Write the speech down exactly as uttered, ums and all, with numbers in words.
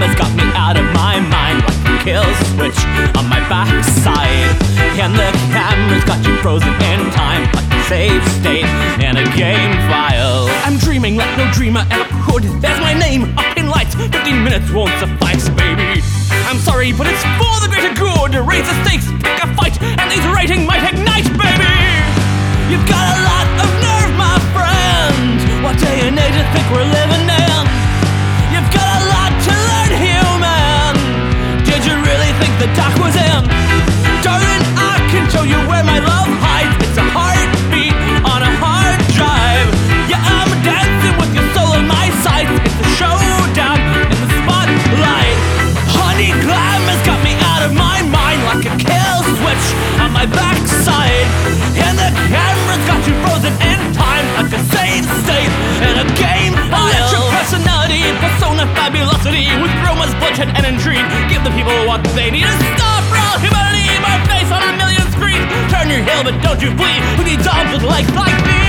has got me out of my mind, like a kill switch on my backside. And the camera's got you frozen in time, like a save state in a game file. I'm dreaming like no dreamer ever could. There's my name up in lights, fifteen minutes won't suffice, baby. I'm sorry, but it's for the greater good. Raise the stakes, pick a fight, and this rating might ignite, baby. You've got a lot of nerve, my friend. What day and age you think we're living in? You've got a lot to learn, human. Did you really think the doc was in? Darling, I can show you where my love hides. It's a heartbeat on a hard drive. Yeah, I'm dancing with your soul in my sights. It's a showdown in the spotlight. Honey, glam has got me out of my mind, like a kill switch on my backside. And the camera's got you frozen in time, like a save state in a game file. Electric personality, persona fabulosity, with rumors, bloodshed, and intrigue. Give the people what they need. A star for all humanity, my face on a million screens. Turn your heel, but don't you flee. Who needs arms with legs like me?